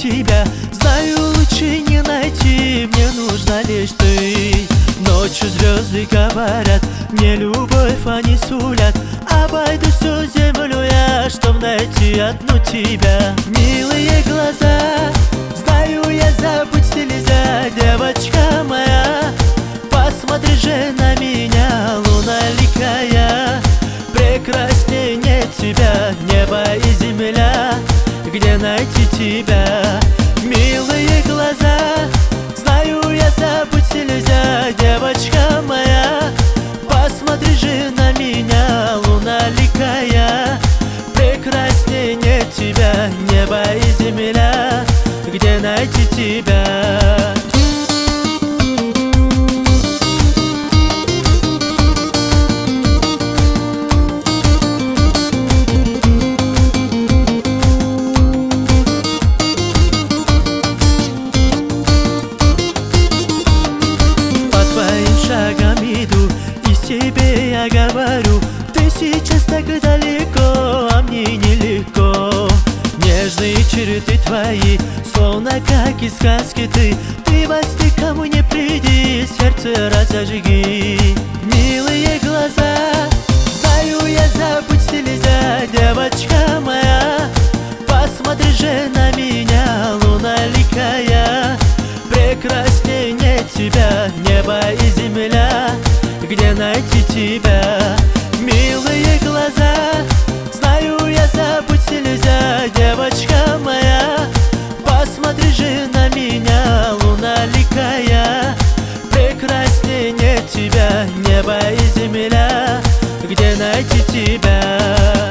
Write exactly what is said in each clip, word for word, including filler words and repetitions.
тебя. Знаю, лучше не найти, мне нужна лишь ты. Ночью звезды говорят, мне любовь они сулят. Обойду всю землю я, чтоб найти одну тебя. Милые глаза, знаю я, забыть нельзя, девочка моя. Посмотри же на меня, луналикая. Прекрасней нет тебя, небо и земля. Где найти тебя? Милые глаза, знаю я, забыть нельзя, девочка моя. Посмотри же на меня, луналикая. Прекрасней нет тебя, небо и земля. Где найти тебя? Шагом иду, и себе я говорю: ты сейчас так далеко, а мне нелегко. Нежные черты твои, словно как из сказки ты. Ты во сне ко мне приди, сердце разожги. Милые глаза, знаю я, забыть нельзя, девочка моя. Посмотри же на меня, луналикая. Прекрасней нет тебя, небо и земля. Где найти тебя? Милые глаза, знаю я, забыть нельзя, девочка моя. Посмотри же на меня, луналикая. Прекрасней нет тебя, небо и земля. Где найти тебя?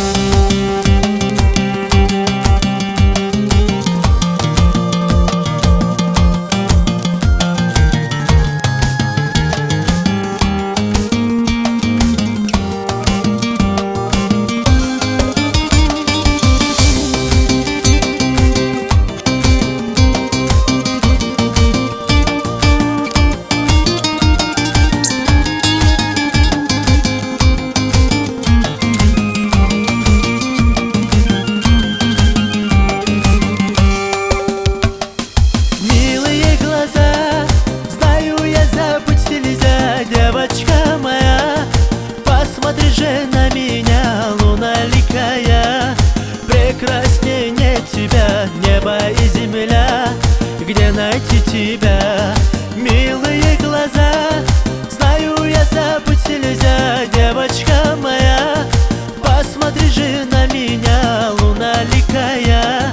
Девочка моя, посмотри же на меня, луналикая. Прекрасней нет тебя, небо и земля. Где найти тебя? Милые глаза, знаю я, забыть нельзя, девочка моя. Посмотри же на меня, луналикая.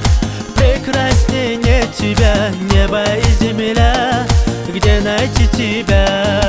Прекрасней нет тебя, небо и земля. Где найти тебя?